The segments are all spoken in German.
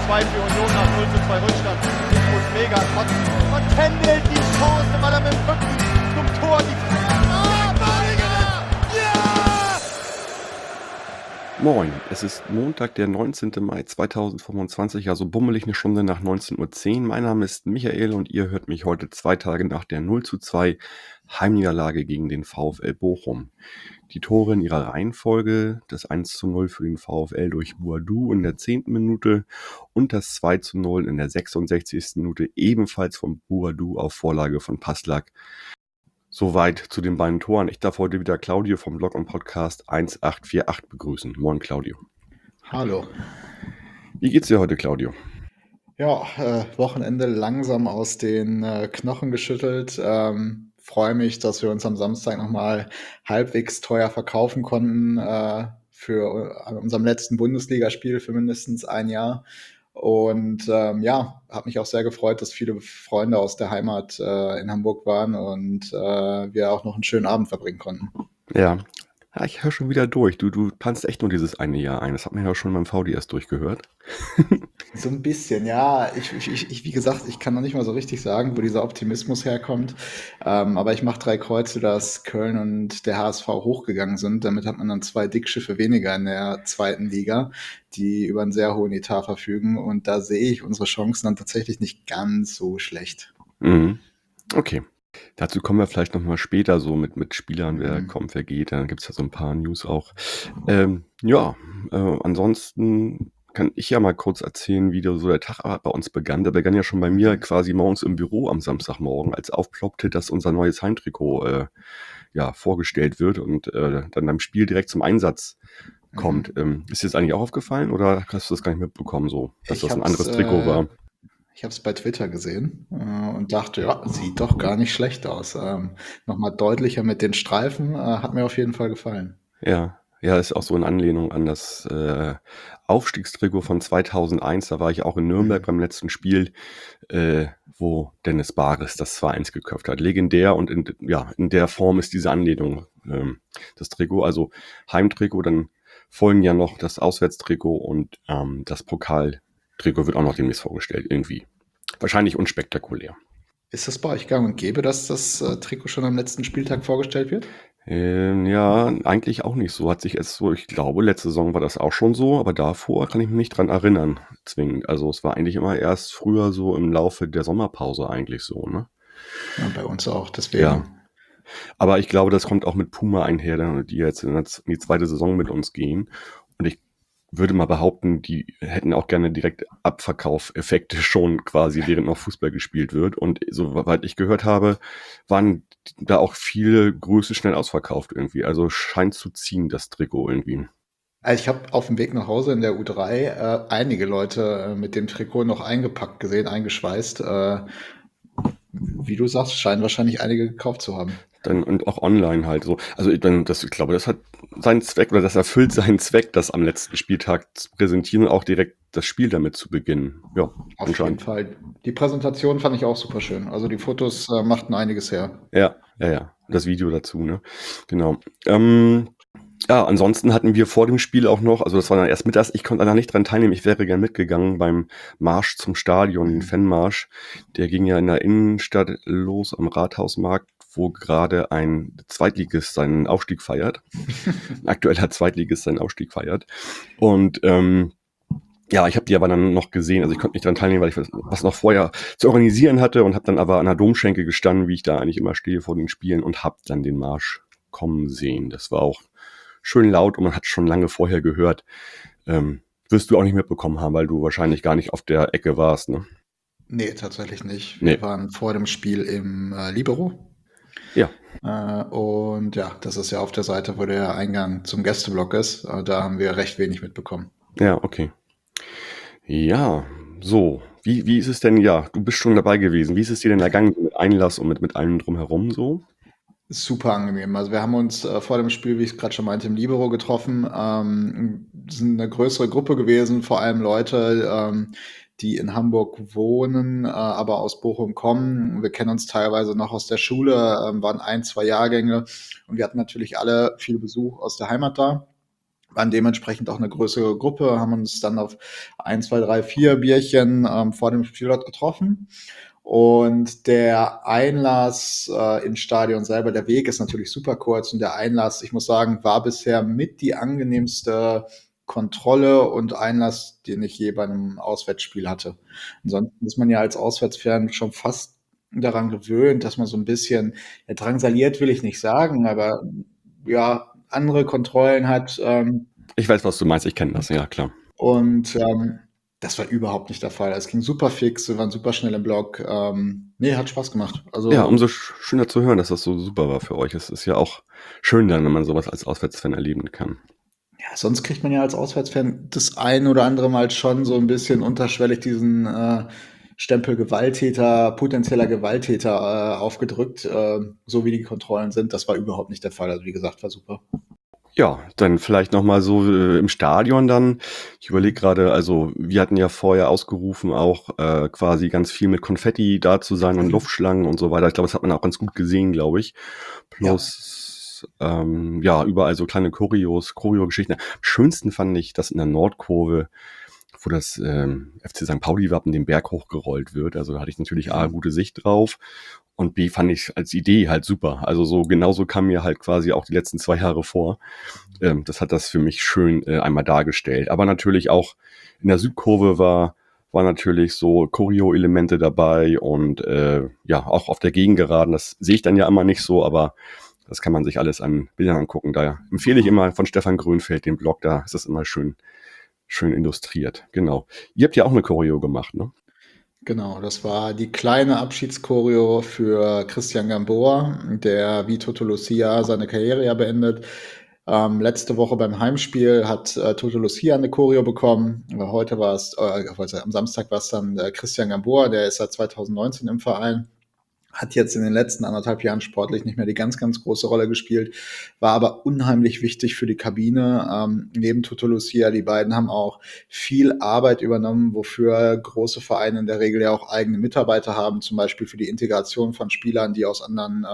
2 für Union nach 0:2 Rückstand. Nico Mega und tändelt die Chance, weil er mit dem Rücken zum Tor die Moin, es ist Montag, der 19. Mai 2025, also bummelig eine Stunde nach 19:10 Uhr. Mein Name ist Michael und ihr hört mich heute 2 Tage nach der 0:2 Heimniederlage gegen den VfL Bochum. Die Tore in ihrer Reihenfolge: das 1:0 für den VfL durch Boadu in der 10. Minute und das 2:0 in der 66. Minute ebenfalls von Boadu auf Vorlage von Passlack. Soweit zu den beiden Toren. Ich darf heute wieder Claudio vom Blog und Podcast 1848 begrüßen. Moin Claudio. Hallo. Wie geht's dir heute, Claudio? Ja, Wochenende langsam aus den Knochen geschüttelt. Freue mich, dass wir uns am Samstag nochmal halbwegs teuer verkaufen konnten für an unserem letzten Bundesligaspiel für mindestens ein Jahr. Und ja, habe mich auch sehr gefreut, dass viele Freunde aus der Heimat in Hamburg waren und wir auch noch einen schönen Abend verbringen konnten. Ja, ich höre schon wieder durch. Du planst echt nur dieses eine Jahr ein. Das hat man ja schon beim VDS durchgehört. So ein bisschen, ja. Wie gesagt, ich kann noch nicht mal so richtig sagen, wo dieser Optimismus herkommt. Aber ich mache 3 Kreuze, dass Köln und der HSV hochgegangen sind. Damit hat man dann 2 Dicksschiffe weniger in der zweiten Liga, die über einen sehr hohen Etat verfügen. Und da sehe ich unsere Chancen dann tatsächlich nicht ganz so schlecht. Mhm. Okay. Dazu kommen wir vielleicht nochmal später so mit Spielern, wer kommt, wer geht. Dann gibt es ja so ein paar News auch. Ansonsten kann ich ja mal kurz erzählen, wie so der Tag bei uns begann. Der begann ja schon bei mir quasi morgens im Büro am Samstagmorgen, als aufploppte, dass unser neues Heimtrikot vorgestellt wird und dann beim Spiel direkt zum Einsatz kommt. Ist dir das eigentlich auch aufgefallen oder hast du das gar nicht mitbekommen, so, dass das ein anderes Trikot war? Ich habe es bei Twitter gesehen und dachte, ja, sieht doch gar nicht schlecht aus. Nochmal deutlicher mit den Streifen, hat mir auf jeden Fall gefallen. Ja, ist auch so in Anlehnung an das Aufstiegstrikot von 2001. Da war ich auch in Nürnberg beim letzten Spiel, wo Dennis Bares das 2:1 geköpft hat. Legendär und in der Form ist diese Anlehnung das Trikot. Also Heimtrikot, dann folgen ja noch das Auswärtstrikot und das Pokaltrikot wird auch noch demnächst vorgestellt. Irgendwie. Wahrscheinlich unspektakulär. Ist das bei euch gang und gäbe, dass das Trikot schon am letzten Spieltag vorgestellt wird? Ja, eigentlich auch nicht so. Hat sich erst so, ich glaube, letzte Saison war das auch schon so, aber davor kann ich mich nicht dran erinnern, zwingend. Also es war eigentlich immer erst früher so im Laufe der Sommerpause eigentlich so, ne? Ja, bei uns auch, deswegen. Ja. Aber ich glaube, das kommt auch mit Puma einher, die jetzt in die zweite Saison mit uns gehen. Und ich würde mal behaupten, die hätten auch gerne direkt Abverkaufeffekte schon quasi, während noch Fußball gespielt wird. Und soweit ich gehört habe, waren da auch viele Größe schnell ausverkauft irgendwie. Also scheint zu ziehen, das Trikot irgendwie. Also ich habe auf dem Weg nach Hause in der U3 einige Leute mit dem Trikot noch eingepackt gesehen, eingeschweißt. Wie du sagst, scheinen wahrscheinlich einige gekauft zu haben. Dann, und auch online halt so. Also ich glaube, das hat seinen Zweck oder das erfüllt seinen Zweck, das am letzten Spieltag zu präsentieren und auch direkt das Spiel damit zu beginnen. Ja, Auf jeden Fall. Die Präsentation fand ich auch super schön. Also die Fotos machten einiges her. Ja. Das Video dazu, ne? Genau. Ansonsten hatten wir vor dem Spiel auch noch, also das war dann erst mittags, ich konnte leider nicht dran teilnehmen, ich wäre gern mitgegangen beim Marsch zum Stadion, den Fanmarsch. Der ging ja in der Innenstadt los am Rathausmarkt, wo gerade ein Zweitligist seinen Aufstieg feiert. Ein aktueller Zweitligist seinen Aufstieg feiert. Und ich habe die aber dann noch gesehen, also ich konnte nicht dran teilnehmen, weil ich was noch vorher zu organisieren hatte und habe dann aber an der Domschenke gestanden, wie ich da eigentlich immer stehe vor den Spielen und habe dann den Marsch kommen sehen. Das war auch schön laut und man hat schon lange vorher gehört. Wirst du auch nicht mitbekommen haben, weil du wahrscheinlich gar nicht auf der Ecke warst, ne? Nee, tatsächlich nicht. Wir waren vor dem Spiel im Libero. Ja. Und ja, das ist ja auf der Seite, wo der Eingang zum Gästeblock ist. Da haben wir recht wenig mitbekommen. Ja, okay. Ja, so. Wie ist es denn, du bist schon dabei gewesen. Wie ist es dir denn ergangen mit Einlass und mit allem drumherum so? Super angenehm. Also wir haben uns vor dem Spiel, wie ich gerade schon meinte, im Libero getroffen. Sind eine größere Gruppe gewesen, vor allem Leute, die in Hamburg wohnen, aber aus Bochum kommen. Wir kennen uns teilweise noch aus der Schule, waren 1, 2 Jahrgänge und wir hatten natürlich alle viel Besuch aus der Heimat da. waren dementsprechend auch eine größere Gruppe, haben uns dann auf 1, 2, 3, 4 Bierchen vor dem Spiel dort getroffen. Und der Einlass ins Stadion selber, der Weg ist natürlich super kurz und der Einlass, ich muss sagen, war bisher mit die angenehmste Kontrolle und Einlass, den ich je bei einem Auswärtsspiel hatte. Ansonsten ist man ja als Auswärtsfan schon fast daran gewöhnt, dass man so ein bisschen, ja, drangsaliert will ich nicht sagen, aber ja, andere Kontrollen hat. Ich weiß, was du meinst, ich kenne das, ja klar. Und das war überhaupt nicht der Fall. Es ging super fix, wir waren super schnell im Block. Nee, hat Spaß gemacht. Also Ja, umso schöner zu hören, dass das so super war für euch. Es ist ja auch schön dann, wenn man sowas als Auswärtsfan erleben kann. ja, sonst kriegt man ja als Auswärtsfan das ein oder andere Mal schon so ein bisschen unterschwellig diesen Stempel Gewalttäter, potenzieller Gewalttäter aufgedrückt, so wie die Kontrollen sind. Das war überhaupt nicht der Fall. Also wie gesagt, war super. Ja, dann vielleicht noch mal so im Stadion dann. Ich überlege gerade, also wir hatten ja vorher ausgerufen, auch quasi ganz viel mit Konfetti da zu sein und Luftschlangen und so weiter. Ich glaube, das hat man auch ganz gut gesehen, glaube ich. Plus, ja, überall so kleine Choreo-Geschichten. Am schönsten fand ich, dass in der Nordkurve, wo das FC St. Pauli-Wappen den Berg hochgerollt wird. Also da hatte ich natürlich A, gute Sicht drauf und B, fand ich als Idee halt super. Also so genauso kam mir halt quasi auch die letzten 2 Jahre vor. Das hat das für mich schön einmal dargestellt. Aber natürlich auch in der Südkurve war natürlich so Choreo-Elemente dabei und ja, auch auf der Gegengeraden. Das sehe ich dann ja immer nicht so, aber das kann man sich alles an Bildern angucken. Da empfehle ich immer von Stefan Grönfeld den Blog, da ist das immer schön illustriert. Genau. Ihr habt ja auch eine Choreo gemacht, ne? Genau, das war die kleine Abschiedschoreo für Christian Gamboa, der wie Toto Lucia seine Karriere ja beendet. Letzte Woche beim Heimspiel hat Toto Lucia eine Choreo bekommen. Heute war es, am Samstag war es dann Christian Gamboa, der ist seit 2019 im Verein. Hat jetzt in den letzten 1,5 Jahren sportlich nicht mehr die ganz, ganz große Rolle gespielt, war aber unheimlich wichtig für die Kabine. Neben Toto Lucia, die beiden haben auch viel Arbeit übernommen, wofür große Vereine in der Regel ja auch eigene Mitarbeiter haben, zum Beispiel für die Integration von Spielern, die aus anderen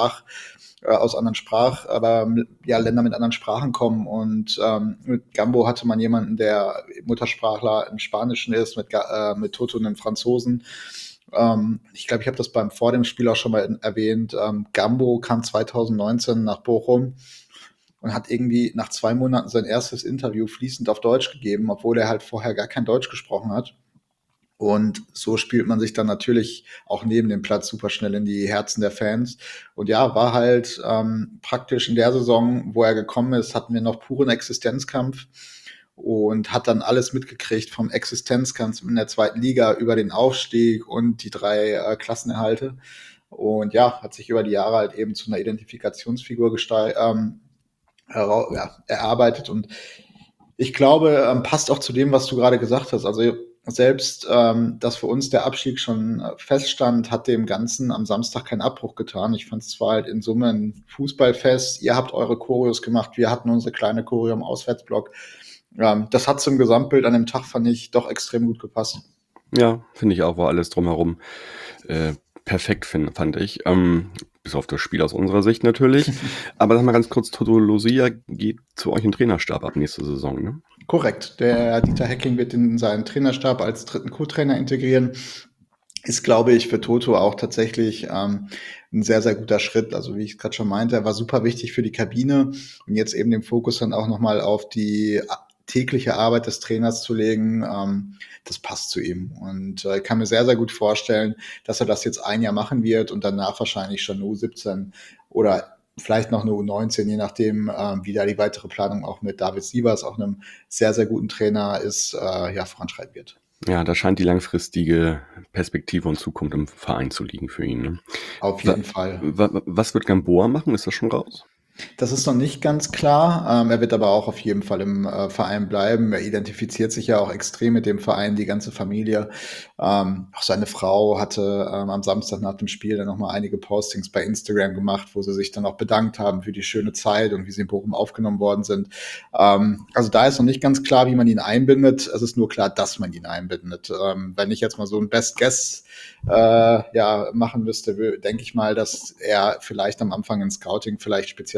ja, Länder mit anderen Sprachen kommen. Und mit Gambo hatte man jemanden, der Muttersprachler im Spanischen ist, mit Toto einen Franzosen. Ich glaube, ich habe das vor dem Spiel auch schon mal erwähnt. Gambo kam 2019 nach Bochum und hat irgendwie nach 2 Monaten sein erstes Interview fließend auf Deutsch gegeben, obwohl er halt vorher gar kein Deutsch gesprochen hat. Und so spielt man sich dann natürlich auch neben dem Platz super schnell in die Herzen der Fans. Und ja, war halt praktisch in der Saison, wo er gekommen ist, hatten wir noch puren Existenzkampf und hat dann alles mitgekriegt vom Existenzkampf in der 2. Liga über den Aufstieg und die 3 Klassenerhalte. Und ja, hat sich über die Jahre halt eben zu einer Identifikationsfigur erarbeitet. Und ich glaube, passt auch zu dem, was du gerade gesagt hast. Also selbst, dass für uns der Abstieg schon feststand, hat dem Ganzen am Samstag keinen Abbruch getan. Ich fand es zwar halt in Summe ein Fußballfest. Ihr habt eure Choreos gemacht, wir hatten unsere kleine Choreo im Auswärtsblock. Das hat zum Gesamtbild an dem Tag, fand ich, doch extrem gut gepasst. Ja, finde ich auch, war alles drumherum perfekt, fand ich. Bis auf das Spiel aus unserer Sicht natürlich. Aber sag mal ganz kurz, Toto Lucia geht zu euch in den Trainerstab ab nächste Saison, ne? Korrekt. Der Dieter Hecking wird in seinen Trainerstab als 3. Co-Trainer integrieren. Ist, glaube ich, für Toto auch tatsächlich ein sehr, sehr guter Schritt. Also wie ich gerade schon meinte, er war super wichtig für die Kabine und jetzt eben den Fokus dann auch nochmal auf die tägliche Arbeit des Trainers zu legen, das passt zu ihm. Und ich kann mir sehr, sehr gut vorstellen, dass er das jetzt 1 Jahr machen wird und danach wahrscheinlich schon eine U17 oder vielleicht noch eine U19, je nachdem, wie da die weitere Planung auch mit David Sievers, auch einem sehr, sehr guten Trainer ist, ja, voranschreiten wird. Ja, da scheint die langfristige Perspektive und Zukunft im Verein zu liegen für ihn. Ne? Auf jeden Fall. Was wird Gamboa machen? Ist das schon raus? Das ist noch nicht ganz klar. Er wird aber auch auf jeden Fall im Verein bleiben. Er identifiziert sich ja auch extrem mit dem Verein, die ganze Familie. Auch seine Frau hatte am Samstag nach dem Spiel dann nochmal einige Postings bei Instagram gemacht, wo sie sich dann auch bedankt haben für die schöne Zeit und wie sie in Bochum aufgenommen worden sind. Also da ist noch nicht ganz klar, wie man ihn einbindet. Es ist nur klar, dass man ihn einbindet. Wenn ich jetzt mal so ein Best Guess machen müsste, denke ich mal, dass er vielleicht am Anfang in Scouting vielleicht speziell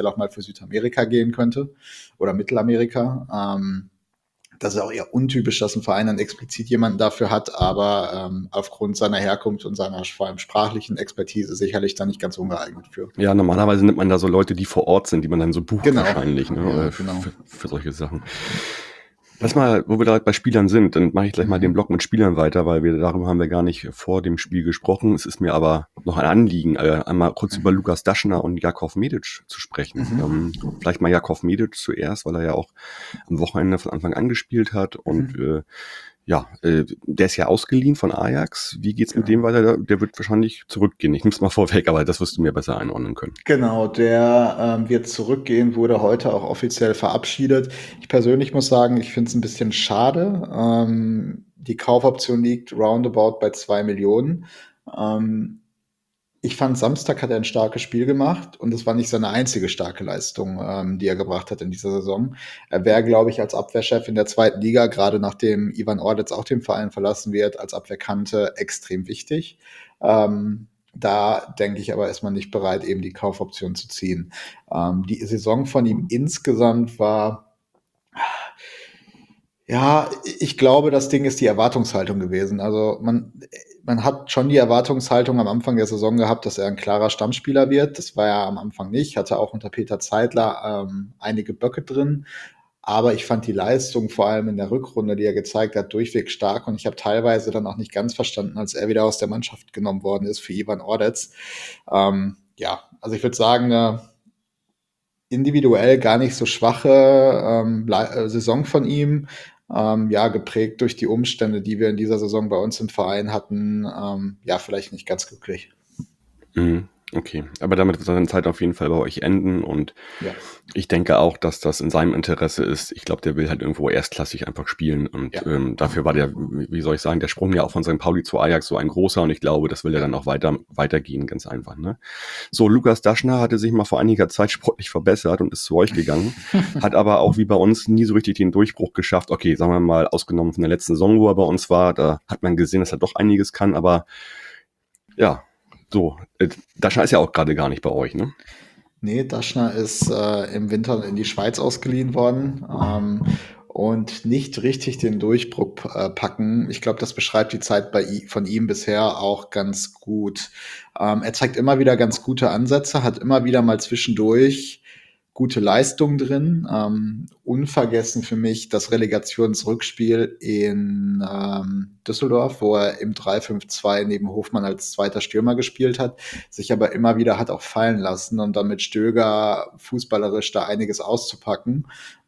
potenziell auch mal für Südamerika gehen könnte oder Mittelamerika. Das ist auch eher untypisch, dass ein Verein dann explizit jemanden dafür hat, aber aufgrund seiner Herkunft und seiner vor allem sprachlichen Expertise sicherlich dann nicht ganz ungeeignet für. Ja, normalerweise nimmt man da so Leute, die vor Ort sind, die man dann so bucht Genau. wahrscheinlich, ne? Ja, genau. Für solche Sachen. Lass mal, wo wir da bei Spielern sind, dann mache ich gleich mal den Block mit Spielern weiter, weil darüber haben wir gar nicht vor dem Spiel gesprochen. Es ist mir aber noch ein Anliegen, einmal kurz über Lukas Daschner und Jakov Medic zu sprechen. Vielleicht mal Jakov Medic zuerst, weil er ja auch am Wochenende von Anfang an gespielt hat und der ist ja ausgeliehen von Ajax. Wie geht's mit dem weiter? Der wird wahrscheinlich zurückgehen. Ich nehme es mal vorweg, aber das wirst du mir besser einordnen können. Genau, der wird zurückgehen, wurde heute auch offiziell verabschiedet. Ich persönlich muss sagen, ich finde es ein bisschen schade. Die Kaufoption liegt roundabout bei 2 Millionen. Ich fand, Samstag hat er ein starkes Spiel gemacht und es war nicht seine einzige starke Leistung, die er gebracht hat in dieser Saison. Er wäre, glaube ich, als Abwehrchef in der zweiten Liga, gerade nachdem Ivan Ordetz auch den Verein verlassen wird, als Abwehrkante extrem wichtig. Da denke ich aber, ist man nicht bereit, eben die Kaufoption zu ziehen. Die Saison von ihm insgesamt war, ja, ich glaube, das Ding ist die Erwartungshaltung gewesen. Also man hat schon die Erwartungshaltung am Anfang der Saison gehabt, dass er ein klarer Stammspieler wird. Das war er am Anfang nicht, hatte auch unter Peter Zeidler einige Böcke drin. Aber ich fand die Leistung vor allem in der Rückrunde, die er gezeigt hat, durchweg stark. Und ich habe teilweise dann auch nicht ganz verstanden, als er wieder aus der Mannschaft genommen worden ist für Ivan Ordetz. Also ich würde sagen, individuell gar nicht so schwache Saison von ihm. Geprägt durch die Umstände, die wir in dieser Saison bei uns im Verein hatten. Vielleicht nicht ganz glücklich. Okay, aber damit wird seine Zeit auf jeden Fall bei euch enden und ich denke auch, dass das in seinem Interesse ist. Ich glaube, der will halt irgendwo erstklassig einfach spielen und dafür war der, wie soll ich sagen, der Sprung ja auch von St. Pauli zu Ajax so ein großer und ich glaube, das will er dann auch weitergehen, ganz einfach. Ne? So, Lukas Daschner hatte sich mal vor einiger Zeit sportlich verbessert und ist zu euch gegangen, hat aber auch wie bei uns nie so richtig den Durchbruch geschafft. Okay, sagen wir mal, ausgenommen von der letzten Saison, wo er bei uns war, da hat man gesehen, dass er doch einiges kann, aber ja, so, Daschner ist ja auch gerade gar nicht bei euch, ne? Nee, Daschner ist im Winter in die Schweiz ausgeliehen worden und nicht richtig den Durchbruch packen. Ich glaube, das beschreibt die Zeit von ihm bisher auch ganz gut. Er zeigt immer wieder ganz gute Ansätze, hat immer wieder mal zwischendurch gute Leistung drin. Unvergessen für mich das Relegationsrückspiel in Düsseldorf, wo er im 3-5-2 neben Hofmann als zweiter Stürmer gespielt hat, sich aber immer wieder hat auch fallen lassen und dann mit Stöger fußballerisch da einiges auszupacken.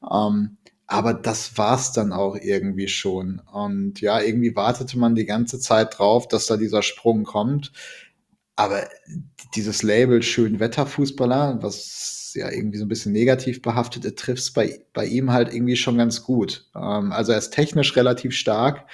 Aber das war's dann auch irgendwie schon. Und ja, irgendwie wartete man die ganze Zeit drauf, dass da dieser Sprung kommt. Aber dieses Label Schönwetterfußballer, was ja irgendwie so ein bisschen negativ behaftet, trifft es bei ihm halt irgendwie schon ganz gut. Also er ist technisch relativ stark,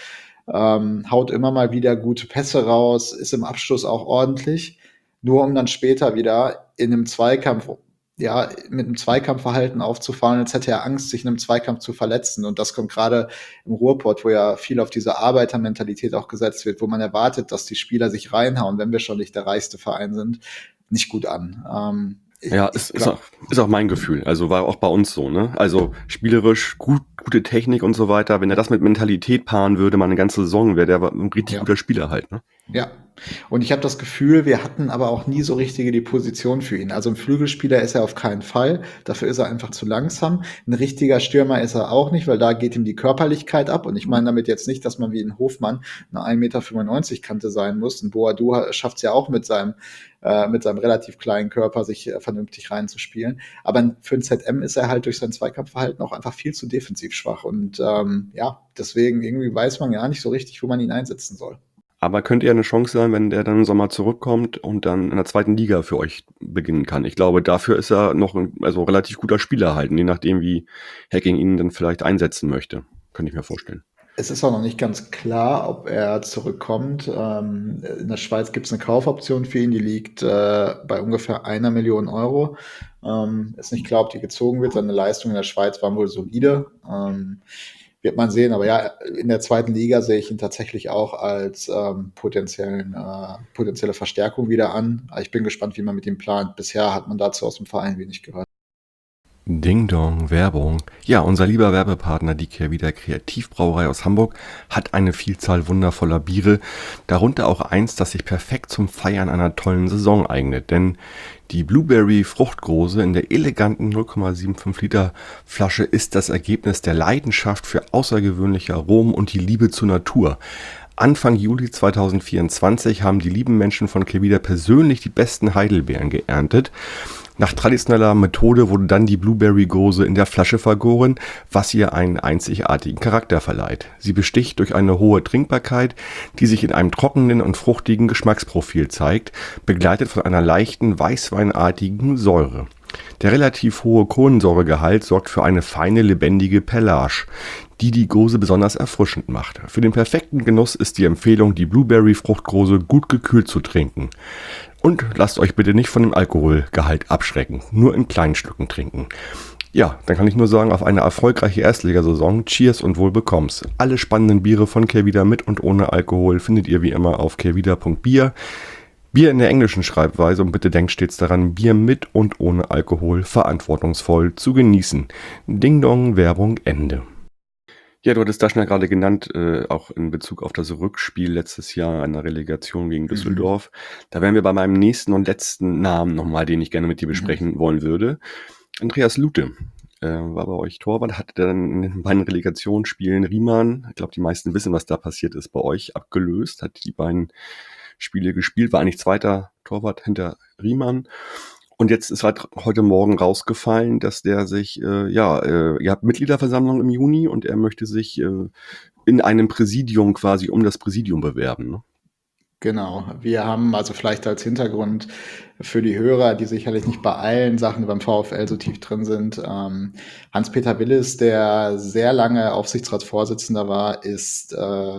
haut immer mal wieder gute Pässe raus, ist im Abschluss auch ordentlich, nur um dann später wieder in einem Zweikampf, mit einem Zweikampfverhalten aufzufallen, als hätte er Angst, sich in einem Zweikampf zu verletzen. Und das kommt gerade im Ruhrpott, wo ja viel auf diese Arbeitermentalität auch gesetzt wird, wo man erwartet, dass die Spieler sich reinhauen, wenn wir schon nicht der reichste Verein sind, nicht gut an. Ist auch mein Gefühl. Also war auch bei uns so, ne? Also spielerisch gute Technik und so weiter. Wenn er das mit Mentalität paaren würde, mal eine ganze Saison, wäre der ein richtig guter Spieler halt, ne? Ja. Und ich habe das Gefühl, wir hatten aber auch nie so richtige die Position für ihn. Also ein Flügelspieler ist er auf keinen Fall. Dafür ist er einfach zu langsam. Ein richtiger Stürmer ist er auch nicht, weil da geht ihm die Körperlichkeit ab. Und ich meine damit jetzt nicht, dass man wie ein Hofmann eine 1,95 Meter Kante sein muss. Ein Boadu schafft es ja auch mit seinem relativ kleinen Körper, sich vernünftig reinzuspielen. Aber für ein ZM ist er halt durch sein Zweikampfverhalten auch einfach viel zu defensiv schwach. Und deswegen irgendwie weiß man ja nicht so richtig, wo man ihn einsetzen soll. Aber könnte ja eine Chance sein, wenn der dann im Sommer zurückkommt und dann in der zweiten Liga für euch beginnen kann. Ich glaube, dafür ist er noch ein relativ guter Spieler halt, je nachdem, wie Hacking ihn dann vielleicht einsetzen möchte. Könnte ich mir vorstellen. Es ist auch noch nicht ganz klar, ob er zurückkommt. In der Schweiz gibt es eine Kaufoption für ihn, die liegt bei ungefähr 1 Million Euro. Ist nicht klar, ob die gezogen wird. Seine Leistungen in der Schweiz waren wohl solide. Wird man sehen, aber ja, in der zweiten Liga sehe ich ihn tatsächlich auch als potenzielle Verstärkung wieder an. Ich bin gespannt, wie man mit ihm plant. Bisher hat man dazu aus dem Verein wenig gehört. Ding Dong, Werbung. Ja, unser lieber Werbepartner, die Kehrwieder Kreativbrauerei aus Hamburg, hat eine Vielzahl wundervoller Biere, darunter auch eins, das sich perfekt zum Feiern einer tollen Saison eignet, denn die Blueberry Fruchtgrose in der eleganten 0,75 Liter Flasche ist das Ergebnis der Leidenschaft für außergewöhnliche Aromen und die Liebe zur Natur. Anfang Juli 2024 haben die lieben Menschen von Kehrwieder persönlich die besten Heidelbeeren geerntet. Nach traditioneller Methode wurde dann die Blueberry-Gose in der Flasche vergoren, was ihr einen einzigartigen Charakter verleiht. Sie besticht durch eine hohe Trinkbarkeit, die sich in einem trockenen und fruchtigen Geschmacksprofil zeigt, begleitet von einer leichten weißweinartigen Säure. Der relativ hohe Kohlensäuregehalt sorgt für eine feine, lebendige Perlage, die die Gose besonders erfrischend macht. Für den perfekten Genuss ist die Empfehlung, die Blueberry-Fruchtgose gut gekühlt zu trinken. Und lasst euch bitte nicht von dem Alkoholgehalt abschrecken, nur in kleinen Stücken trinken. Ja, dann kann ich nur sagen, auf eine erfolgreiche Erstligasaison, Cheers und Wohlbekomm's. Alle spannenden Biere von Kehrwieder mit und ohne Alkohol findet ihr wie immer auf kehrwieder.bier. Bier in der englischen Schreibweise und bitte denkt stets daran, Bier mit und ohne Alkohol verantwortungsvoll zu genießen. Ding Dong, Werbung, Ende. Ja, du hattest das schnell gerade genannt, auch in Bezug auf das Rückspiel letztes Jahr einer Relegation gegen Düsseldorf. Da wären wir bei meinem nächsten und letzten Namen nochmal, den ich gerne mit dir besprechen wollen würde. Andreas Lute war bei euch Torwart, hatte dann in den beiden Relegationsspielen Riemann, ich glaube, die meisten wissen, was da passiert ist, bei euch abgelöst, hat die beiden Spiele gespielt, war eigentlich zweiter Torwart hinter Riemann. Und jetzt ist halt heute Morgen rausgefallen, dass der sich, ihr habt Mitgliederversammlung im Juni und er möchte sich in einem Präsidium quasi um das Präsidium bewerben. Ne? Genau, wir haben also vielleicht als Hintergrund für die Hörer, die sicherlich nicht bei allen Sachen beim VfL so tief drin sind, Hans-Peter Willis, der sehr lange Aufsichtsratsvorsitzender war, ist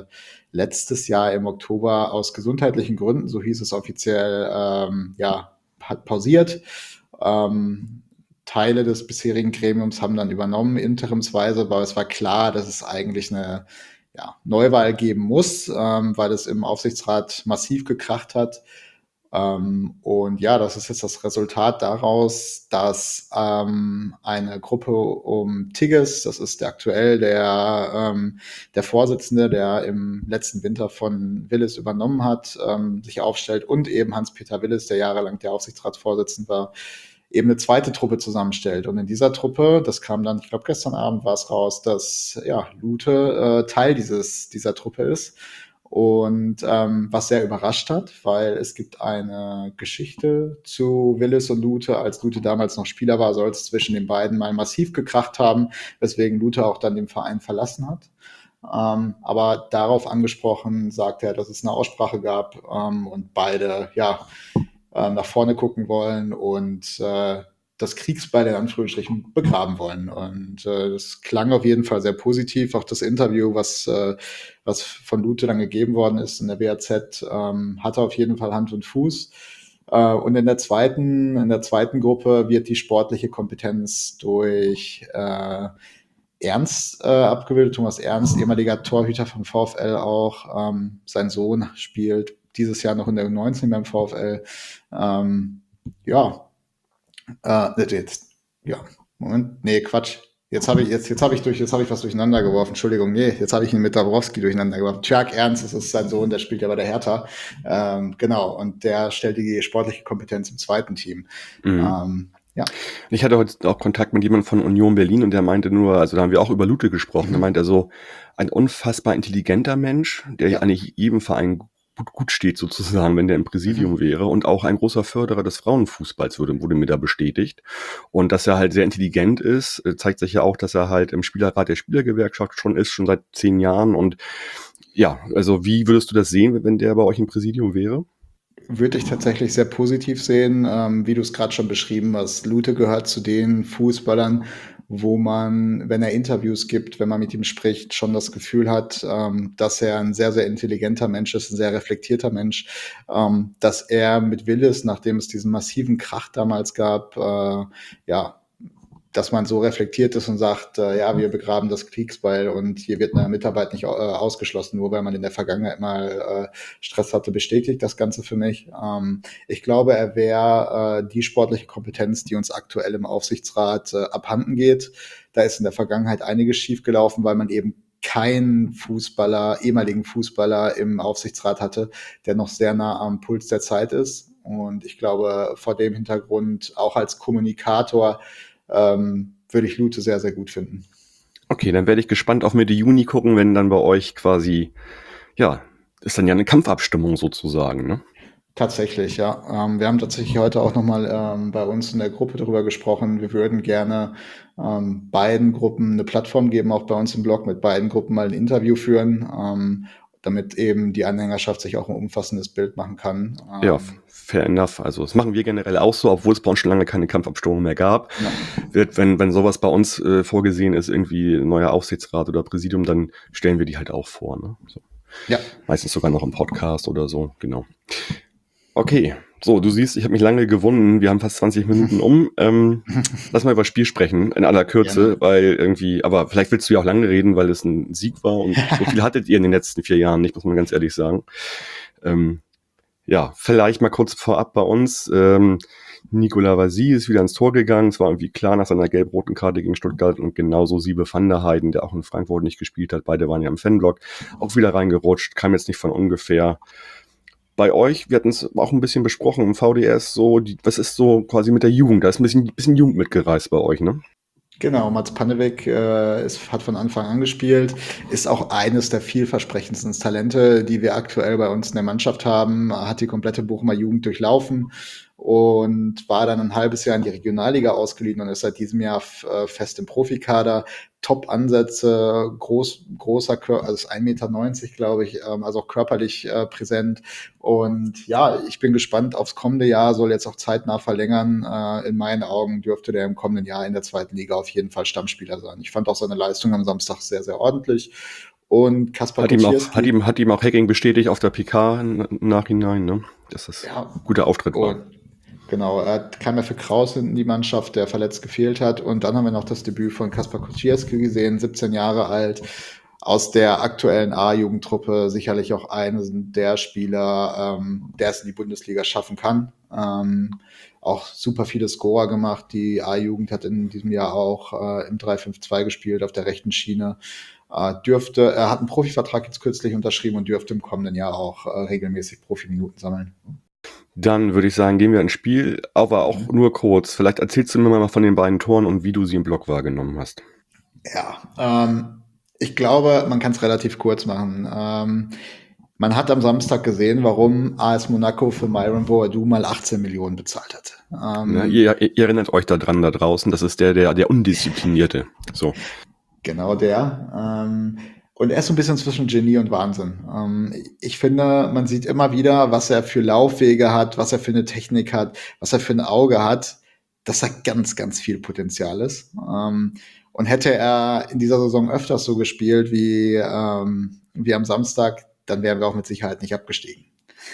letztes Jahr im Oktober aus gesundheitlichen Gründen, so hieß es offiziell, hat pausiert. Teile des bisherigen Gremiums haben dann übernommen, interimsweise, aber es war klar, dass es eigentlich eine Neuwahl geben muss, weil es im Aufsichtsrat massiv gekracht hat. Und ja, das ist jetzt das Resultat daraus, dass eine Gruppe um Tigges, das ist aktuell der Vorsitzende, der im letzten Winter von Willis übernommen hat, sich aufstellt und eben Hans-Peter Willis, der jahrelang der Aufsichtsratsvorsitzende war, eben eine zweite Truppe zusammenstellt. Und in dieser Truppe, das kam dann, ich glaube gestern Abend war es raus, dass Lute Teil dieser Truppe ist. Und was sehr überrascht hat, weil es gibt eine Geschichte zu Willis und Lute. Als Lute damals noch Spieler war, soll es zwischen den beiden mal massiv gekracht haben, weswegen Lute auch dann den Verein verlassen hat. Aber darauf angesprochen sagt er, dass es eine Aussprache gab und beide nach vorne gucken wollen und das Kriegsbeil in Anführungsstrichen begraben wollen. Und das klang auf jeden Fall sehr positiv. Auch das Interview, was von Lute dann gegeben worden ist in der WAZ, hatte auf jeden Fall Hand und Fuß. Und in der zweiten Gruppe wird die sportliche Kompetenz durch Ernst abgebildet. Thomas Ernst, ehemaliger Torhüter vom VfL auch. Sein Sohn spielt dieses Jahr noch in der U19 beim VfL. Moment. Nee, Quatsch. Jetzt habe ich was durcheinander geworfen. Entschuldigung, jetzt habe ich ihn mit Dabrowski durcheinander geworfen. Tjag Ernst, das ist sein Sohn, der spielt ja bei der Hertha. Genau, und der stellt die sportliche Kompetenz im zweiten Team. Ich hatte heute auch Kontakt mit jemandem von Union Berlin und der meinte nur, also da haben wir auch über Lute gesprochen, da meinte er so, ein unfassbar intelligenter Mensch, der eigentlich jedem Verein gut steht sozusagen, wenn der im Präsidium wäre und auch ein großer Förderer des Frauenfußballs wurde mir da bestätigt. Und dass er halt sehr intelligent ist, zeigt sich ja auch, dass er halt im Spielerrat der Spielergewerkschaft schon seit 10 Jahren. Und ja, also wie würdest du das sehen, wenn der bei euch im Präsidium wäre? Würde ich tatsächlich sehr positiv sehen, wie du es gerade schon beschrieben hast. Lute gehört zu den Fußballern, wo man, wenn er Interviews gibt, wenn man mit ihm spricht, schon das Gefühl hat, dass er ein sehr, sehr intelligenter Mensch ist, ein sehr reflektierter Mensch, dass er mit Willis, nachdem es diesen massiven Krach damals gab, dass man so reflektiert ist und sagt, ja, wir begraben das Kriegsbeil und hier wird eine Mitarbeit nicht ausgeschlossen, nur weil man in der Vergangenheit mal Stress hatte, bestätigt das Ganze für mich. Ich glaube, er wäre die sportliche Kompetenz, die uns aktuell im Aufsichtsrat abhanden geht. Da ist in der Vergangenheit einiges schiefgelaufen, weil man eben keinen ehemaligen Fußballer im Aufsichtsrat hatte, der noch sehr nah am Puls der Zeit ist. Und ich glaube, vor dem Hintergrund, auch als Kommunikator, würde ich Lute sehr, sehr gut finden. Okay, dann werde ich gespannt auf Mitte Juni gucken, wenn dann bei euch quasi, ja, ist dann ja eine Kampfabstimmung sozusagen, ne? Tatsächlich, ja. Wir haben tatsächlich heute auch nochmal bei uns in der Gruppe darüber gesprochen. Wir würden gerne beiden Gruppen eine Plattform geben, auch bei uns im Blog, mit beiden Gruppen mal ein Interview führen, damit eben die Anhängerschaft sich auch ein umfassendes Bild machen kann. Ja, fair enough. Also das machen wir generell auch so, obwohl es bei uns schon lange keine Kampfabstimmung mehr gab. Ja. Wenn sowas bei uns vorgesehen ist, irgendwie neuer Aufsichtsrat oder Präsidium, dann stellen wir die halt auch vor. Ne? So. Ja. Meistens sogar noch im Podcast oder so, genau. Okay, so, du siehst, ich habe mich lange gewunden. Wir haben fast 20 Minuten um. Lass mal über das Spiel sprechen, in aller Kürze, Gerne. weil irgendwie, aber vielleicht willst du ja auch lange reden, weil es ein Sieg war und so viel hattet ihr in den letzten 4 Jahren nicht, muss man ganz ehrlich sagen. Ja, vielleicht mal kurz vorab bei uns. Nicolas Vasy ist wieder ins Tor gegangen. Es war irgendwie klar nach seiner gelb-roten Karte gegen Stuttgart und genauso Siebe van der Heijden, der auch in Frankfurt nicht gespielt hat. Beide waren ja im Fanblock. Auch wieder reingerutscht, kam jetzt nicht von ungefähr. Bei euch, wir hatten es auch ein bisschen besprochen im VDS, so, was ist so quasi mit der Jugend? Da ist ein bisschen Jugend mitgereist bei euch, ne? Genau, Mats Pannebeck hat von Anfang an gespielt, ist auch eines der vielversprechendsten Talente, die wir aktuell bei uns in der Mannschaft haben, hat die komplette Bochumer Jugend durchlaufen und war dann ein halbes Jahr in die Regionalliga ausgeliehen und ist seit diesem Jahr fest im Profikader. Top-Ansätze, großer Körper, also ist 1,90 Meter, glaube ich, also auch körperlich präsent. Und ja, ich bin gespannt aufs kommende Jahr, soll jetzt auch zeitnah verlängern. In meinen Augen dürfte der im kommenden Jahr in der 2. Liga auf jeden Fall Stammspieler sein. Ich fand auch seine Leistung am Samstag sehr, sehr ordentlich. Und Kaspar Kucierski hat ihm auch Hacking bestätigt auf der PK im Nachhinein, ne? Das ist ein guter Auftritt war. Genau, er kam ja für Kraus in die Mannschaft, der verletzt gefehlt hat. Und dann haben wir noch das Debüt von Kaspar Kucierski gesehen, 17 Jahre alt, aus der aktuellen A-Jugendtruppe, sicherlich auch einer der Spieler, der es in die Bundesliga schaffen kann. Auch super viele Scorer gemacht. Die A-Jugend hat in diesem Jahr auch im 3-5-2 gespielt auf der rechten Schiene. Er hat einen Profivertrag jetzt kürzlich unterschrieben und dürfte im kommenden Jahr auch regelmäßig Profiminuten sammeln. Dann würde ich sagen, gehen wir ins Spiel, aber auch nur kurz. Vielleicht erzählst du mir mal von den beiden Toren und wie du sie im Block wahrgenommen hast. Ja, ich glaube, man kann es relativ kurz machen. Man hat am Samstag gesehen, warum AS Monaco für Myron Boadou mal 18 Millionen bezahlt hat. Ihr erinnert euch daran da draußen, das ist der Undisziplinierte. So. Genau der. Und er ist so ein bisschen zwischen Genie und Wahnsinn. Ich finde, man sieht immer wieder, was er für Laufwege hat, was er für eine Technik hat, was er für ein Auge hat, dass er ganz, ganz viel Potenzial ist. Und hätte er in dieser Saison öfters so gespielt wie am Samstag, dann wären wir auch mit Sicherheit nicht abgestiegen.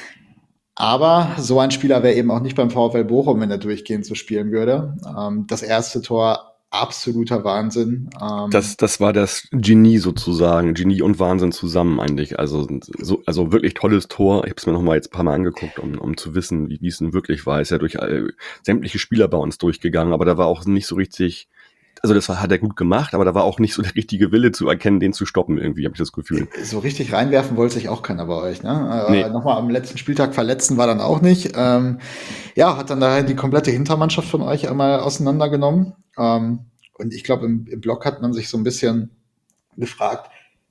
Aber so ein Spieler wäre eben auch nicht beim VfL Bochum, wenn er durchgehend so spielen würde. Das erste Tor, absoluter Wahnsinn. Das war das Genie sozusagen, Genie und Wahnsinn zusammen eigentlich. Also wirklich tolles Tor. Ich habe es mir noch mal jetzt ein paar Mal angeguckt, um zu wissen, wie es denn wirklich war. Ist ja durch sämtliche Spieler bei uns durchgegangen, aber da war auch nicht so richtig. Also hat er gut gemacht, aber da war auch nicht so der richtige Wille zu erkennen, den zu stoppen irgendwie, habe ich das Gefühl. So richtig reinwerfen wollte sich auch keiner bei euch, ne? Nee. Nochmal am letzten Spieltag verletzen war dann auch nicht. Hat dann daher die komplette Hintermannschaft von euch einmal auseinandergenommen. Und ich glaube, im Blog hat man sich so ein bisschen gefragt,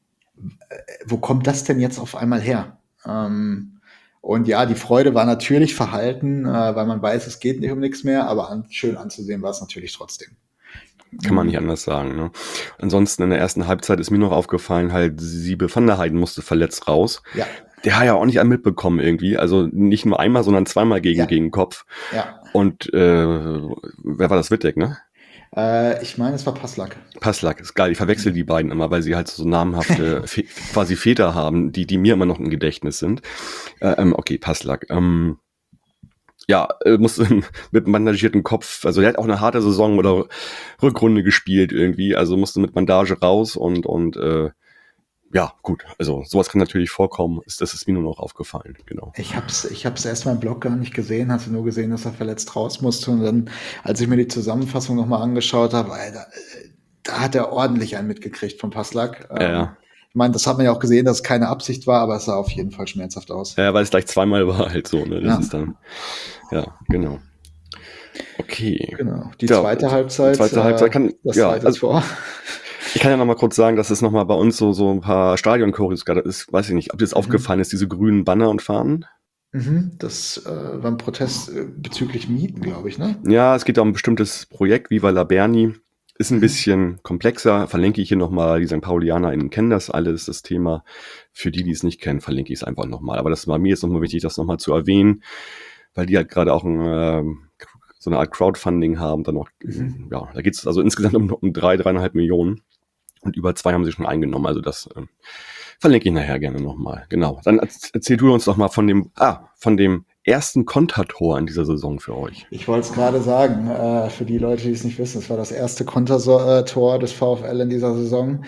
wo kommt das denn jetzt auf einmal her? Und ja, die Freude war natürlich verhalten, weil man weiß, es geht nicht um nichts mehr, aber schön anzusehen war es natürlich trotzdem. Kann man nicht anders sagen. Ne? Ansonsten in der ersten Halbzeit ist mir noch aufgefallen, halt Siebe van der Heijden musste verletzt raus. Ja. Der hat ja auch nicht einen mitbekommen irgendwie. Also nicht nur einmal, sondern zweimal gegen den Kopf. Ja. Und wer war das? Wittek, ne? Ich meine, es war Passlack. Passlack, ist geil. Ich verwechsel die beiden immer, weil sie halt so namenhafte quasi Väter haben, die mir immer noch im Gedächtnis sind. Okay, Passlack. ja, musste mit bandagiertem Kopf, also der hat auch eine harte Saison oder Rückrunde gespielt irgendwie, also musste mit Bandage raus und ja, gut, also sowas kann natürlich vorkommen, das ist mir nur noch aufgefallen, genau. Ich hab's erst mal im Blog gar nicht gesehen, hatte nur gesehen, dass er verletzt raus musste. Und dann, als ich mir die Zusammenfassung nochmal angeschaut habe, Alter, da hat er ordentlich einen mitgekriegt von Passlack. Ja, Ich meine, das hat man ja auch gesehen, dass es keine Absicht war, aber es sah auf jeden Fall schmerzhaft aus. ja, weil es gleich zweimal war halt so, ne, das Ja. ist dann, ja, genau. Okay. Genau. Die Ja, zweite die Halbzeit, zweite Halbzeit kann, das ja, zweite also Tor. ich kann ja noch mal kurz sagen, dass es noch mal bei uns so ein paar Stadion-Choreos gerade ist, weiß ich nicht, ob dir das aufgefallen ist, diese grünen Banner und Fahnen? Das war ein Protest bezüglich Mieten, glaube ich, ne? Ja, es geht um ein bestimmtes Projekt, Viva la Berni. Ist ein bisschen komplexer. Verlinke ich hier nochmal. Die St. PaulianerInnen kennen das alles, das Thema. Für die, die es nicht kennen, verlinke ich es einfach nochmal. Aber das war mir jetzt nochmal wichtig, das nochmal zu erwähnen, weil die halt gerade auch so eine Art Crowdfunding haben. Dann noch, ja, da geht es also insgesamt um 3,5 Millionen. Und über 2 haben sie schon eingenommen. Also das verlinke ich nachher gerne nochmal. Genau. Dann erzähl du uns doch mal von dem ersten Kontertor in dieser Saison für euch. Ich wollte es gerade sagen, für die Leute, die es nicht wissen, es war das erste Kontertor des VfL in dieser Saison.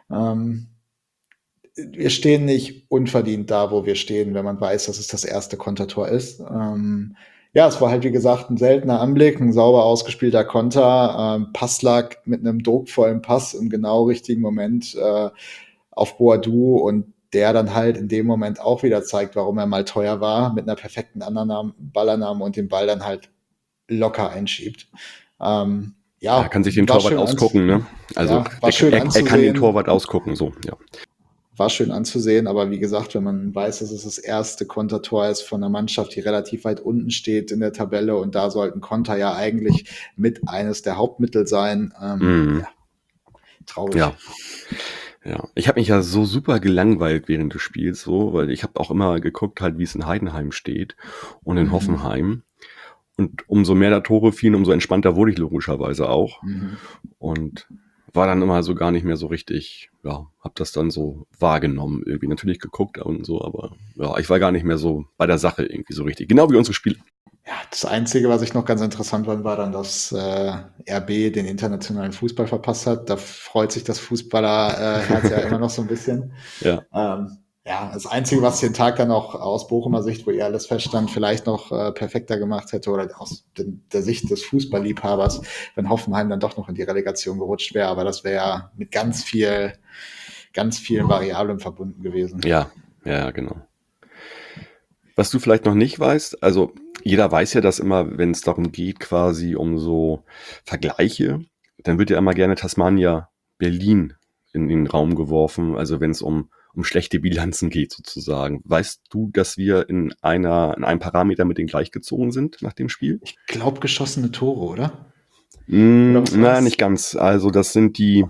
Wir stehen nicht unverdient da, wo wir stehen, wenn man weiß, dass es das erste Kontertor ist. Ja, es war halt, wie gesagt, ein seltener Anblick, ein sauber ausgespielter Konter. Passlack mit einem druckvollen Pass im genau richtigen Moment auf Boadou und der dann halt in dem Moment auch wieder zeigt, warum er mal teuer war, mit einer perfekten Ballannahme und den Ball dann halt locker einschiebt. Ja, Er kann sich den war Torwart schön ausgucken, ne? Also ja, war schön er kann den anzusehen. Torwart ausgucken, so, ja. War schön anzusehen, aber wie gesagt, wenn man weiß, dass es das erste Kontertor ist von einer Mannschaft, die relativ weit unten steht in der Tabelle und da sollten Konter ja eigentlich mit eines der Hauptmittel sein, ja, traurig. Ja. Ja, ich habe mich ja so super gelangweilt während des Spiels, so, weil ich habe auch immer geguckt, halt, wie es in Heidenheim steht und in Hoffenheim. Und umso mehr da Tore fielen, umso entspannter wurde ich logischerweise auch. Und war dann immer so gar nicht mehr so richtig, ja, hab das dann so wahrgenommen, irgendwie natürlich geguckt und so, aber ja, ich war gar nicht mehr so bei der Sache irgendwie so richtig. Genau wie unsere Spiele. Ja, das Einzige, was ich noch ganz interessant fand, war dann, dass RB den internationalen Fußball verpasst hat. Da freut sich das Fußballerherz ja immer noch so ein bisschen. Ja. Ja, das Einzige, was den Tag dann auch aus Bochumer Sicht, wo ihr alles feststand, vielleicht noch perfekter gemacht hätte oder aus der Sicht des Fußballliebhabers, wenn Hoffenheim dann doch noch in die Relegation gerutscht wäre. Aber das wäre ja mit ganz vielen Variablen verbunden gewesen. Ja, genau. Was du vielleicht noch nicht weißt, also jeder weiß ja, dass immer, wenn es darum geht, quasi um so Vergleiche, dann wird ja immer gerne Tasmania Berlin in den Raum geworfen, also wenn es um schlechte Bilanzen geht sozusagen. Weißt du, dass wir in einem Parameter mit denen gleichgezogen sind nach dem Spiel? Ich glaube, geschossene Tore, oder? Na, nicht ganz. Also das sind die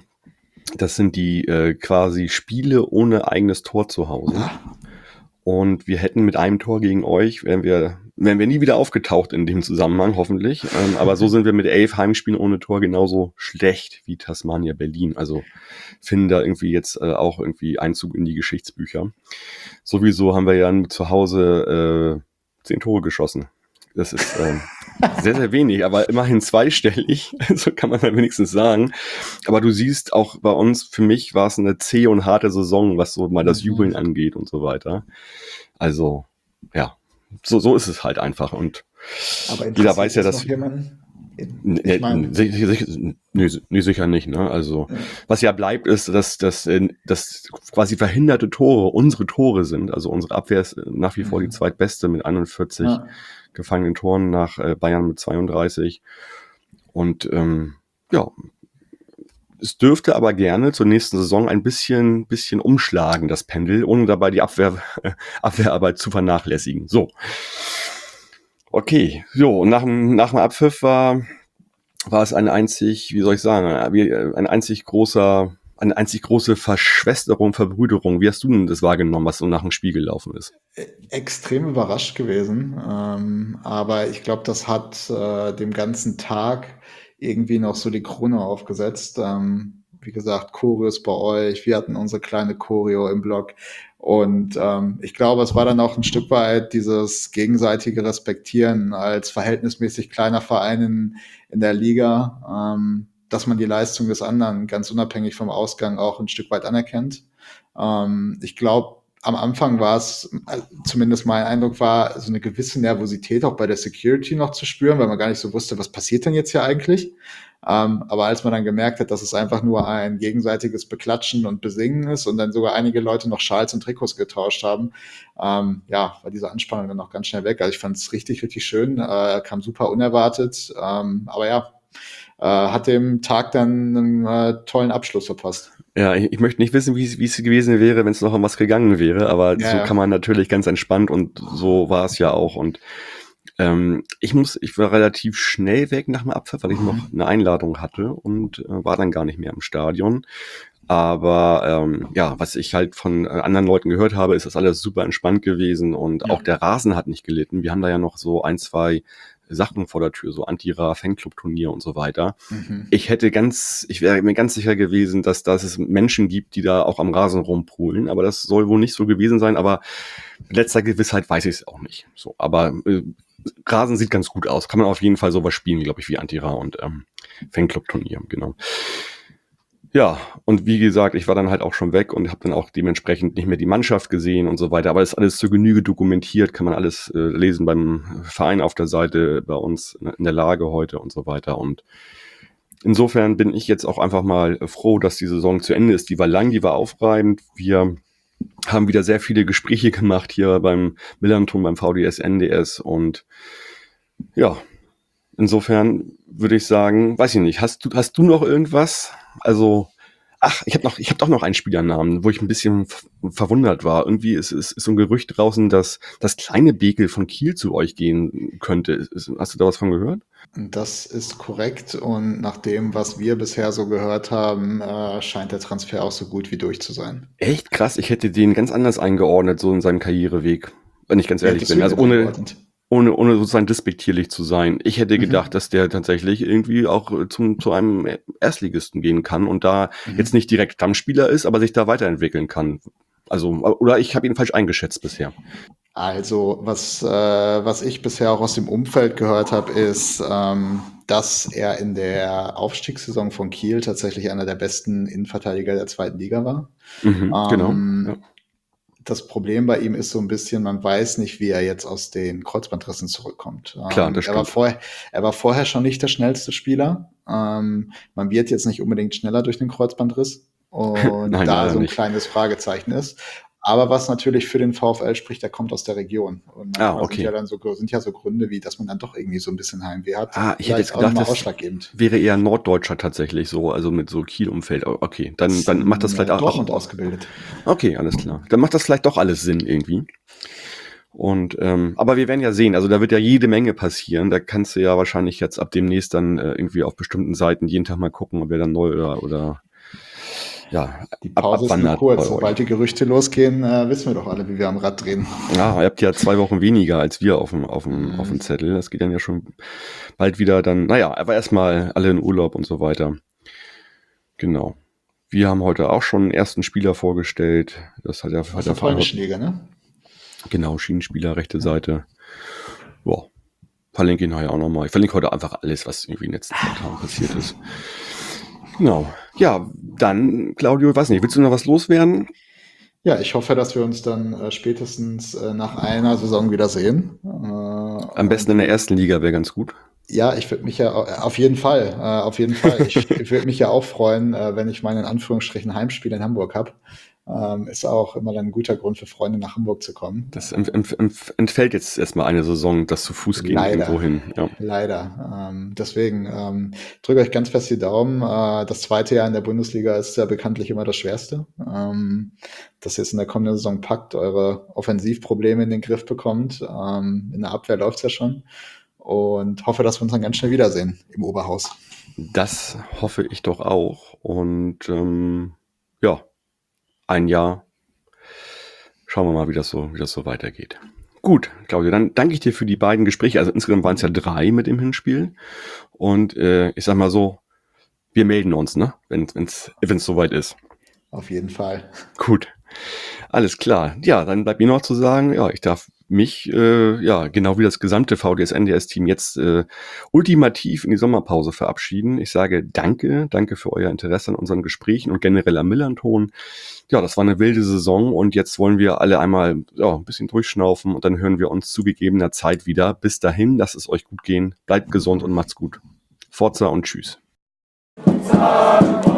quasi Spiele ohne eigenes Tor zu Hause. Und wir hätten mit einem Tor gegen euch, wären wir nie wieder aufgetaucht in dem Zusammenhang, hoffentlich. Aber so sind wir mit 11 Heimspielen ohne Tor genauso schlecht wie Tasmania Berlin. Also finden da irgendwie jetzt auch irgendwie Einzug in die Geschichtsbücher. Sowieso haben wir ja zu Hause 10 Tore geschossen. Das ist sehr, sehr wenig, aber immerhin zweistellig. So kann man dann wenigstens sagen. Aber du siehst auch bei uns, für mich war es eine zähe und harte Saison, was so mal das Jubeln angeht und so weiter. Also, ja, so ist es halt einfach. Und aber jeder weiß ja, dass... Nee, sicher nicht. Ne? Also, was ja bleibt, ist, dass quasi verhinderte Tore unsere Tore sind. Also unsere Abwehr ist nach wie vor die zweitbeste mit 41 gefangenen Toren nach Bayern mit 32. Und ja, es dürfte aber gerne zur nächsten Saison ein bisschen umschlagen, das Pendel, ohne dabei die Abwehrarbeit zu vernachlässigen. So. Okay, so, nach dem Abpfiff war es eine einzig große Verschwesterung, Verbrüderung. Wie hast du denn das wahrgenommen, was so nach dem Spiel gelaufen ist? Extrem überrascht gewesen, aber ich glaube, das hat dem ganzen Tag irgendwie noch so die Krone aufgesetzt. wie gesagt, Choreos bei euch, wir hatten unsere kleine Choreo im Blog. Und ich glaube, es war dann auch ein Stück weit dieses gegenseitige Respektieren als verhältnismäßig kleiner Verein in der Liga, dass man die Leistung des anderen ganz unabhängig vom Ausgang auch ein Stück weit anerkennt. Ich glaube, am Anfang war es, zumindest mein Eindruck war, so eine gewisse Nervosität auch bei der Security noch zu spüren, weil man gar nicht so wusste, was passiert denn jetzt hier eigentlich. Aber als man dann gemerkt hat, dass es einfach nur ein gegenseitiges Beklatschen und Besingen ist und dann sogar einige Leute noch Schals und Trikots getauscht haben, war diese Anspannung dann auch ganz schnell weg. Also ich fand es richtig, richtig schön, kam super unerwartet, aber hat dem Tag dann einen tollen Abschluss verpasst. Ja, ich möchte nicht wissen, wie es gewesen wäre, wenn es noch um was gegangen wäre, aber so kann man natürlich ganz entspannt und so war es ja auch. Und ich war relativ schnell weg nach dem Abpfiff, weil ich noch eine Einladung hatte und war dann gar nicht mehr im Stadion. Aber was ich halt von anderen Leuten gehört habe, ist das alles super entspannt gewesen und auch der Rasen hat nicht gelitten. Wir haben da ja noch so 1, 2 Sachen vor der Tür, so Anti-Ra-Fanclub-Turnier und so weiter. Ich wäre mir ganz sicher gewesen, dass es Menschen gibt, die da auch am Rasen rumpulen, aber das soll wohl nicht so gewesen sein, aber mit letzter Gewissheit weiß ich es auch nicht. So, aber Rasen sieht ganz gut aus. Kann man auf jeden Fall sowas spielen, glaube ich, wie Anti-Ra und Fanclub-Turnier, genau. Ja, und wie gesagt, ich war dann halt auch schon weg und habe dann auch dementsprechend nicht mehr die Mannschaft gesehen und so weiter. Aber das ist alles zur Genüge dokumentiert, kann man alles lesen beim Verein auf der Seite, bei uns in der Lage heute und so weiter. Und insofern bin ich jetzt auch einfach mal froh, dass die Saison zu Ende ist. Die war lang, die war aufreibend. Wir haben wieder sehr viele Gespräche gemacht hier beim Millanton, beim VDS, NDS und ja, insofern würde ich sagen, weiß ich nicht, hast du noch irgendwas? Also, ich habe doch noch einen Spielernamen, wo ich ein bisschen verwundert war. Irgendwie ist so ein Gerücht draußen, dass das kleine Bekel von Kiel zu euch gehen könnte. Hast du da was von gehört? Das ist korrekt und nach dem, was wir bisher so gehört haben, scheint der Transfer auch so gut wie durch zu sein. Echt krass, ich hätte den ganz anders eingeordnet, so in seinem Karriereweg, wenn ich ganz ehrlich bin. Also ohne sozusagen despektierlich zu sein. Ich hätte gedacht, dass der tatsächlich irgendwie auch zu einem Erstligisten gehen kann und da jetzt nicht direkt Stammspieler ist, aber sich da weiterentwickeln kann. Also, oder ich habe ihn falsch eingeschätzt bisher. Also, was ich bisher auch aus dem Umfeld gehört habe, ist, dass er in der Aufstiegssaison von Kiel tatsächlich einer der besten Innenverteidiger der 2. Liga war. Genau. Ja. Das Problem bei ihm ist so ein bisschen, man weiß nicht, wie er jetzt aus den Kreuzbandrissen zurückkommt. Klar, das stimmt. Er war vorher schon nicht der schnellste Spieler. Man wird jetzt nicht unbedingt schneller durch den Kreuzbandriss. Und Nein, da so ein nicht. kleines Fragezeichen ist. Aber was natürlich für den VfL spricht, der kommt aus der Region. Und manchmal sind ja so Gründe, wie dass man dann doch irgendwie so ein bisschen Heimweh hat. Ich hätte jetzt gedacht, das wäre eher Norddeutscher tatsächlich so, also mit so Kiel-Umfeld. Okay, dann macht das vielleicht auch. Dortmund ausgebildet. Okay, alles klar. Dann macht das vielleicht doch alles Sinn irgendwie. Und aber wir werden ja sehen, also da wird ja jede Menge passieren. Da kannst du ja wahrscheinlich jetzt ab demnächst dann irgendwie auf bestimmten Seiten jeden Tag mal gucken, ob er dann neu oder die Pause ist nur kurz. Sobald die Gerüchte losgehen, wissen wir doch alle, wie wir am Rad drehen. Ja, ihr habt ja 2 Wochen weniger als wir auf dem Zettel. Das geht dann ja schon bald wieder dann, aber erstmal alle in Urlaub und so weiter. Genau. Wir haben heute auch schon einen ersten Spieler vorgestellt. Das hat der Schläger, ne? Genau, Schienenspieler, rechte Seite. Boah. Verlinke ihn nachher auch nochmal. Ich verlinke heute einfach alles, was irgendwie in den letzten 2 Tagen passiert ist. Genau. Ja, dann, Claudio, weiß nicht, willst du noch was loswerden? Ja, ich hoffe, dass wir uns dann spätestens nach einer Saison wiedersehen. Am besten in der 1. Liga wäre ganz gut. Ja, ich würde mich ja auf jeden Fall. Ich würde mich ja auch freuen, wenn ich meine in Anführungsstrichen Heimspiel in Hamburg habe. Ist auch immer dann ein guter Grund für Freunde nach Hamburg zu kommen. Das entfällt jetzt erstmal eine Saison, das zu Fuß gehen irgendwo hin. Ja. Leider. Deswegen drücke euch ganz fest die Daumen. Das 2. Jahr in der Bundesliga ist ja bekanntlich immer das Schwerste. Dass ihr es in der kommenden Saison packt, eure Offensivprobleme in den Griff bekommt. In der Abwehr läuft's ja schon. Und hoffe, dass wir uns dann ganz schnell wiedersehen im Oberhaus. Das hoffe ich doch auch. Und ein Jahr. Schauen wir mal, wie das so weitergeht. Gut, Claudio, dann danke ich dir für die beiden Gespräche. Also insgesamt waren es ja 3 mit dem Hinspiel. Und ich sag mal so, wir melden uns, ne? Wenn es soweit ist. Auf jeden Fall. Gut, alles klar. Ja, dann bleibt mir noch zu sagen, ja, ich darf mich, genau wie das gesamte VDS-NDS-Team jetzt ultimativ in die Sommerpause verabschieden. Ich sage danke für euer Interesse an unseren Gesprächen und generell am Millanton. Ja, das war eine wilde Saison und jetzt wollen wir alle einmal ein bisschen durchschnaufen und dann hören wir uns zu gegebener Zeit wieder. Bis dahin, lasst es euch gut gehen, bleibt gesund und macht's gut. Forza und tschüss.